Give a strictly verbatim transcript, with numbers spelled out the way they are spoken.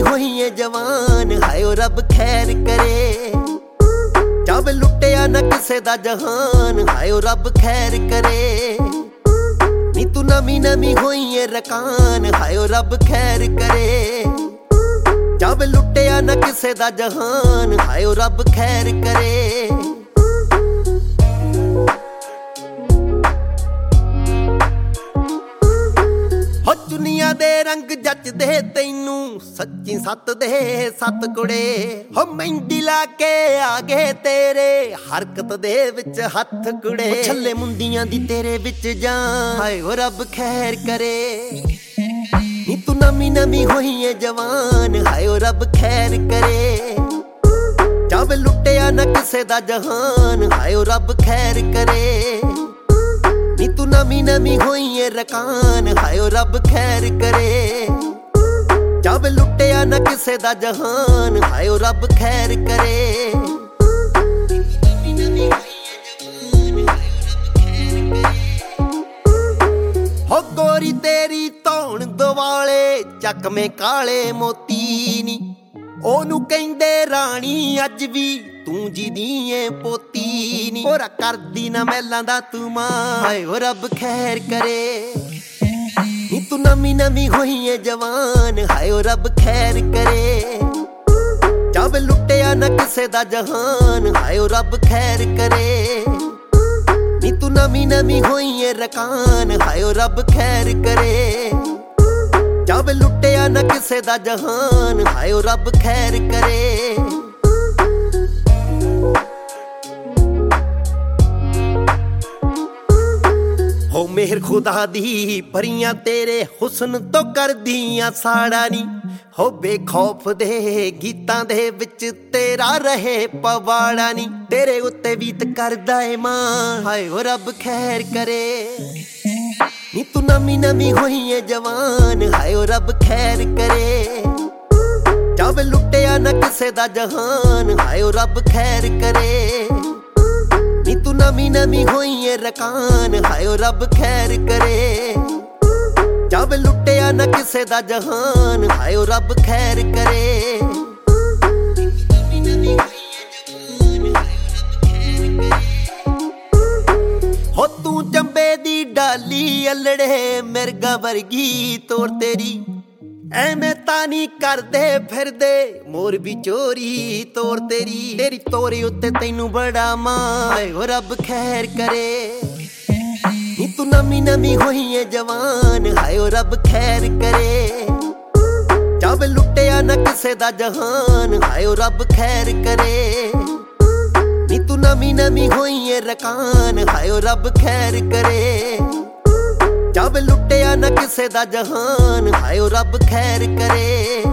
ਨਵੀਂ ਹੋਈ ਏ ਜਵਾਨ, ਹਾਏ ਓ ਰੱਬ ਖੈਰ ਕਰੇ। ਜਾਵੇ ਲੁੱਟਿਆ ਨਾ ਕਿਸੇ ਦਾ ਜਹਾਨ, ਹਾਏ ਓ ਰੱਬ ਖੈਰ ਕਰੇ। ਨੀ ਤੂੰ ਨਵੀਂ ਨਵੀਂ ਹੋਈ ਏ ਰਕਾਨ, ਹਾਏ ਓ ਰੱਬ ਖੈਰ ਕਰੇ। ਜਾਵੇ ਲੁੱਟਿਆ ਨਾ ਕਿਸੇ ਦਾ ਜਹਾਨ, ਹਾਏ ਓ ਰੱਬ ਖੈਰ ਕਰੇ। ਹੋ ਦੁਨੀਆ ਦੇ ਰੰਗ ਜੱਚਦੇ ਤੈਨੂੰ, ਸੱਚੀ ਸੱਤ ਦੇ ਸੱਤ ਕੁੜੇ। ਹੋ ਮਹਿੰਦੀ ਲਾ ਕੇ ਆ ਗਏ ਤੇਰੇ, ਹਰਕਤ ਦੇ ਵਿੱਚ ਹੱਥ ਕੁੜੇ। ਛੱਲੇ ਮੁੰਡੀਆਂ ਦੀ ਤੇਰੇ ਵਿੱਚ ਜਾਨ, ਹਾਏ ਓ ਰੱਬ ਖੈਰ ਕਰੇ। ਨੀ ਤੂੰ ਨਵੀਂ ਨਵੀਂ ਹੋਈ ਏ ਜਵਾਨ, ਹਾਏ ਓ ਰੱਬ ਖੈਰ ਕਰੇ। ਜਾਵੇ ਲੁੱਟਿਆ ਨਾ ਕਿਸੇ ਦਾ ਜਹਾਨ, ਹਾਏ ਓ ਰੱਬ ਖੈਰ ਕਰੇ। ਨੀ ਤੂੰ ਨਵੀਂ ਨਵੀਂ ਹੋਈ ਏ ਰਕਾਨ, ਹਾਏ ਓ ਰੱਬ ਖੈਰ ਕਰੇ। ਜਾਵੇ ਲੁੱਟਿਆ ਨਾ ਕਿਸੇ ਦਾ ਜਹਾਨ, ਹਾਏ ਓ ਰੱਬ ਖੈਰ ਕਰੇ। ਹੋ ਗੋਰੀ ਤੇਰੀ ਧੌਣ ਦੁਆਲੇ, ਚੱਕਵੇਂ ਕਾਲੇ ਮੋਤੀ ਨੀ। ਉਹਨੂੰ ਕਹਿੰਦੇ ਰਾਣੀ ਅੱਜ ਵੀ ਤੂੰ ਜਿਹਦੀ ਏ ਪੋਤੀ ਨੀ। ਹੋਰਾ ਕਰਦੀ ਨਾ ਮਹਿਲਾਂ ਦਾ ਤੂੰ ਮਾਂ, ਹਾਏ ਓ ਰੱਬ ਖੈਰ ਕਰੇ। ਨੀ ਤੂੰ ਨਵੀਂ ਨਵੀਂ ਹੋਈ ਏ ਜਵਾਨ, ਹਾਏ ਓ ਰੱਬ ਖੈਰ ਕਰੇ। ਜਾਵੇ ਲੁੱਟਿਆ ਨਾ ਕਿਸੇ ਦਾ ਜਹਾਨ, ਹਾਏ ਓ ਰੱਬ ਖੈਰ ਕਰੇ। ਨੀ ਤੂੰ ਨਵੀਂ ਨਵੀਂ ਹੋਈ ਏ ਰਕਾਨ, ਹਾਏ ਓ ਰੱਬ ਖੈਰ ਕਰੇ। ਜਾਵੇ ਲੁੱਟਿਆ ਨਾ ਕਿਸੇ ਦਾ ਜਹਾਨ, ਹਾਏ ਓ ਰੱਬ ਖੈਰ ਕਰੇ। ਹੋ ਮਿਹਰ ਖੁਦਾ ਦੀ ਪਰੀਆਂ ਤੇਰੇ ਹੁਸਨ ਤੋਂ ਕਰਦੀਆਂ ਸਾੜਾ ਨੀ। ਹੋ ਬੇਖੌਫ ਦੇ ਗੀਤਾਂ ਦੇ ਵਿੱਚ ਤੇਰਾ ਰਹੇ ਪਵਾੜਾ ਨੀ। ਤੇਰੇ ਉੱਤੇ ਬੀਤ ਕਰਦਾ ਏ ਮਾਂ, ਹਾਏ ਓ ਰੱਬ ਖੈਰ ਕਰੇ। ਨੀ ਤੂੰ ਨਵੀਂ ਨਵੀਂ ਹੋਈ ਏ ਜਵਾਨ, ਹਾਏ ਓ ਰੱਬ ਖੈਰ ਕਰੇ। ਜਾਵੇ ਲੁੱਟਿਆ ਨਾ ਕਿਸੇ ਦਾ ਜਹਾਨ, ਹਾਏ ਓ ਰੱਬ ਖੈਰ ਕਰੇ। ਨੀ ਤੂੰ ਨਵੀਂ ਨਵੀਂ ਹੋਈ ਏ ਰਕਾਨ, ਹਾਏ ਓ ਰੱਬ ਖੈਰ ਕਰੇ। ਜਾਵੇ ਲੁੱਟਿਆ ਨਾ ਕਿਸੇ ਦਾ ਜਹਾਨ, ਹਾਏ ਓ ਰੱਬ ਖੈਰ ਕਰੇ। ਹੋ ਤੂੰ ਚੰਬੇ ਦੀ ਡਾਲੀ ਅਲੜੇ, ਮਿਰਗਾ ਵਰਗੀ ਤੋਰ ਤੇਰੀ। ਐਵੇਂ ਤਾਂ ਨੀ ਕਰਦੇ ਫਿਰਦੇ ਮੋਰ ਵੀ ਚੋਰੀ ਤੋਰ ਤੇਰੀ। ਤੇਰੀ ਤੋਰੇ ਉੱਤੇ ਤੈਨੂੰ ਬੜਾ ਮਾਣ, ਹਾਏ ਓ ਰੱਬ ਖੈਰ ਕਰੇ। ਨੀ ਤੂੰ ਨਵੀਂ ਨਵੀਂ ਹੋਈ ਏ ਜਵਾਨ, ਹਾਏ ਓ ਰੱਬ ਖੈਰ ਕਰੇ। ਜਾਵੇ ਲੁੱਟਿਆ ਨਾ ਕਿਸੇ ਦਾ ਜਹਾਨ, ਹਾਏ ਓ ਰੱਬ ਖੈਰ ਕਰੇ। ਨੀ ਤੂੰ ਨਵੀਂ ਨਵੀਂ ਹੋਈ ਏ ਰਕਾਨ, ਹਾਏ ਓ ਰੱਬ ਖੈਰ ਕਰੇ। ਜਾਵੇ ਲੁੱਟਿਆ ਨਾ ਕਿਸੇ ਦਾ ਜਹਾਨ, ਹਾਏ ਓ ਰੱਬ ਖੈਰ ਕਰੇ।